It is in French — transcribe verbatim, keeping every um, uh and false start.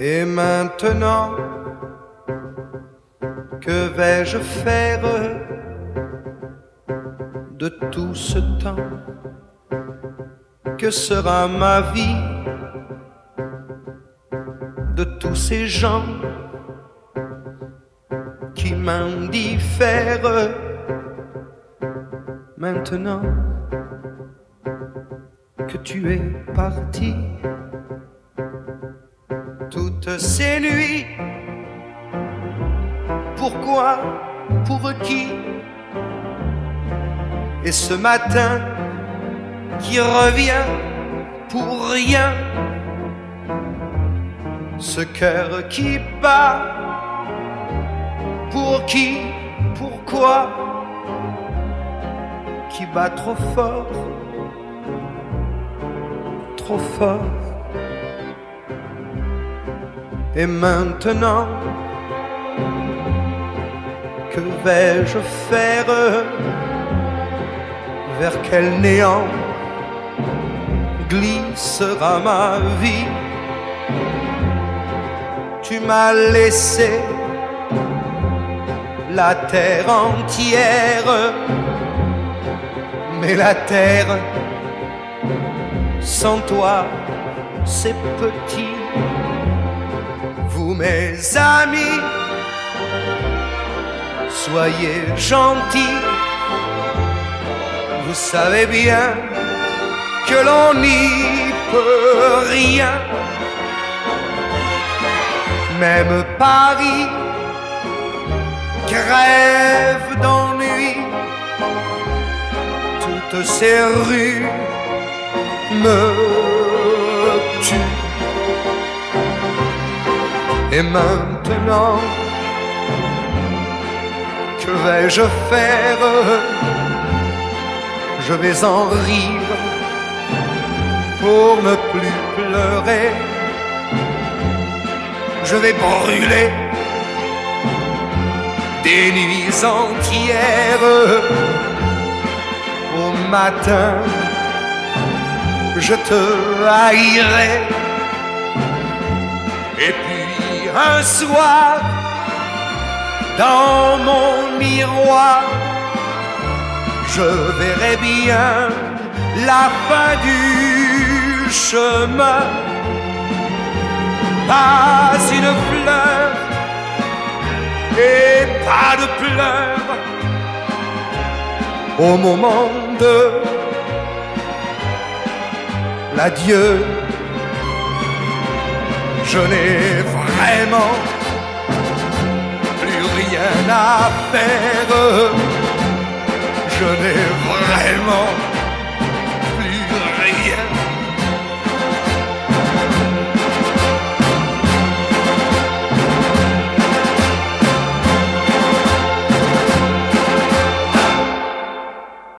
Et maintenant, que vais-je faire de tout ce temps? Que sera ma vie de tous ces gens qui m'indiffèrent? Maintenant que tu es parti, toutes ces nuits, pourquoi, pour qui? Et ce matin qui revient pour rien, ce cœur qui bat, pour qui, pourquoi, qui bat trop fort, trop fort. Et maintenant, que vais-je faire? Vers quel néant glissera ma vie? Tu m'as laissé la terre entière, mais la terre sans toi c'est petit. Vous mes amis, soyez gentils, vous savez bien que l'on n'y peut rien. Même Paris crève d'ennui, toutes ces rues me tuent. Et maintenant, que vais-je faire? Je vais en rire pour ne plus pleurer. Je vais brûler des nuits entières. Au matin, je te haïrai. Et puis un soir, dans mon miroir, je verrai bien la fin du chemin. Pas une fleur et pas de pleurs au moment de l'adieu. Je n'ai vraiment plus rien à faire. Je n'ai vraiment plus rien